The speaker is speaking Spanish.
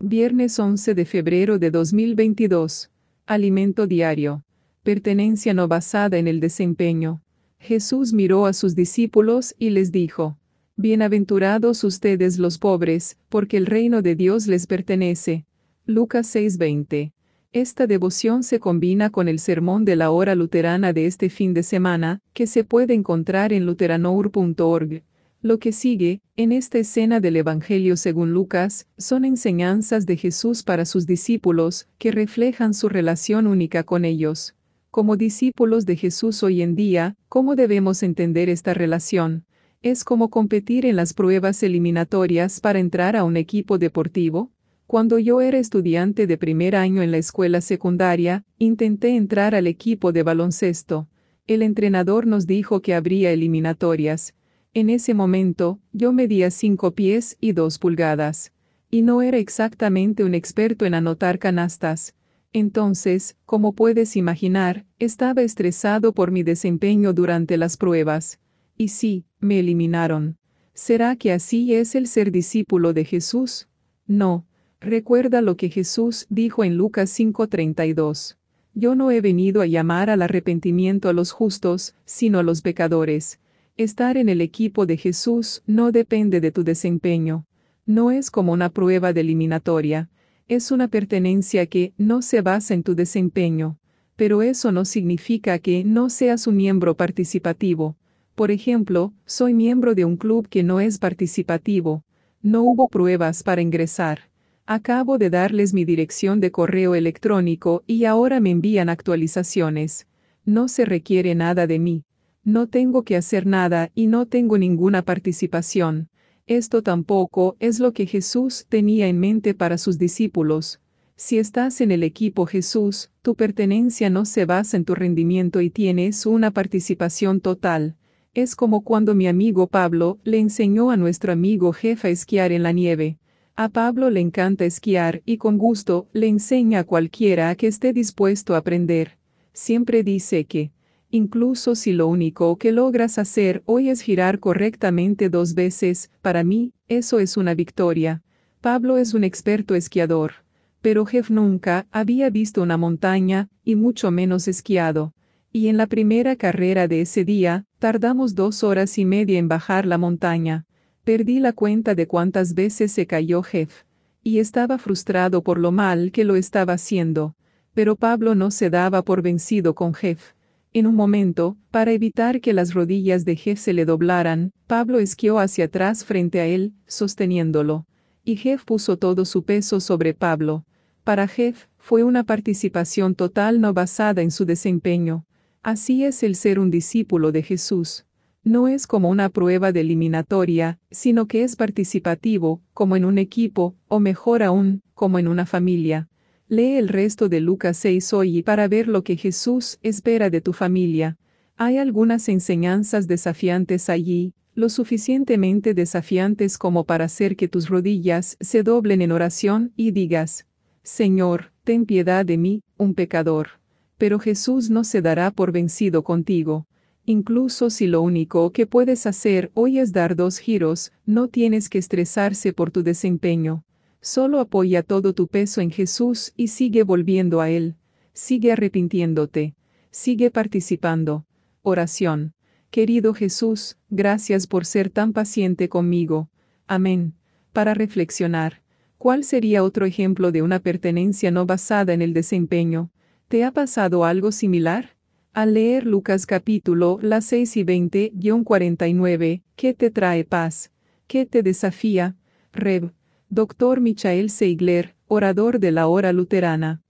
Viernes 11 de febrero de 2022. Alimento diario. Pertenencia no basada en el desempeño. Jesús miró a sus discípulos y les dijo: Bienaventurados ustedes los pobres, porque el reino de Dios les pertenece. Lucas 6:20. Esta devoción se combina con el sermón de la hora luterana de este fin de semana, que se puede encontrar en luteranour.org. Lo que sigue, en esta escena del Evangelio según Lucas, son enseñanzas de Jesús para sus discípulos, que reflejan su relación única con ellos. Como discípulos de Jesús hoy en día, ¿cómo debemos entender esta relación? ¿Es como competir en las pruebas eliminatorias para entrar a un equipo deportivo? Cuando yo era estudiante de primer año en la escuela secundaria, intenté entrar al equipo de baloncesto. El entrenador nos dijo que habría eliminatorias. En ese momento, yo medía 5 pies y 2 pulgadas. Y no era exactamente un experto en anotar canastas. Entonces, como puedes imaginar, estaba estresado por mi desempeño durante las pruebas. Y sí, me eliminaron. ¿Será que así es el ser discípulo de Jesús? No. Recuerda lo que Jesús dijo en Lucas 5:32. Yo no he venido a llamar al arrepentimiento a los justos, sino a los pecadores. Estar en el equipo de Jesús no depende de tu desempeño. No es como una prueba de eliminatoria. Es una pertenencia que no se basa en tu desempeño. Pero eso no significa que no seas un miembro participativo. Por ejemplo, soy miembro de un club que no es participativo. No hubo pruebas para ingresar. Acabo de darles mi dirección de correo electrónico y ahora me envían actualizaciones. No se requiere nada de mí. No tengo que hacer nada y no tengo ninguna participación. Esto tampoco es lo que Jesús tenía en mente para sus discípulos. Si estás en el equipo Jesús, tu pertenencia no se basa en tu rendimiento y tienes una participación total. Es como cuando mi amigo Pablo le enseñó a nuestro amigo Jeff a esquiar en la nieve. A Pablo le encanta esquiar y con gusto le enseña a cualquiera que esté dispuesto a aprender. Siempre dice que, incluso si lo único que logras hacer hoy es girar correctamente 2 veces, para mí, eso es una victoria. Pablo es un experto esquiador. Pero Jeff nunca había visto una montaña, y mucho menos esquiado. Y en la primera carrera de ese día, tardamos 2 horas y media en bajar la montaña. Perdí la cuenta de cuántas veces se cayó Jeff. Y estaba frustrado por lo mal que lo estaba haciendo. Pero Pablo no se daba por vencido con Jeff. En un momento, para evitar que las rodillas de Jeff se le doblaran, Pablo esquió hacia atrás frente a él, sosteniéndolo. Y Jeff puso todo su peso sobre Pablo. Para Jeff, fue una participación total no basada en su desempeño. Así es el ser un discípulo de Jesús. No es como una prueba de eliminatoria, sino que es participativo, como en un equipo, o mejor aún, como en una familia. Lee el resto de Lucas 6 hoy para ver lo que Jesús espera de tu familia. Hay algunas enseñanzas desafiantes allí, lo suficientemente desafiantes como para hacer que tus rodillas se doblen en oración y digas: Señor, ten piedad de mí, un pecador. Pero Jesús no se dará por vencido contigo. Incluso si lo único que puedes hacer hoy es dar 2 giros, no tienes que estresarse por tu desempeño. Solo apoya todo tu peso en Jesús y sigue volviendo a Él. Sigue arrepintiéndote. Sigue participando. Oración. Querido Jesús, gracias por ser tan paciente conmigo. Amén. Para reflexionar. ¿Cuál sería otro ejemplo de una pertenencia no basada en el desempeño? ¿Te ha pasado algo similar? Al leer Lucas capítulo 6 y 20-49, ¿qué te trae paz? ¿Qué te desafía? Rev. Dr. Michael Seigler, orador de la hora luterana.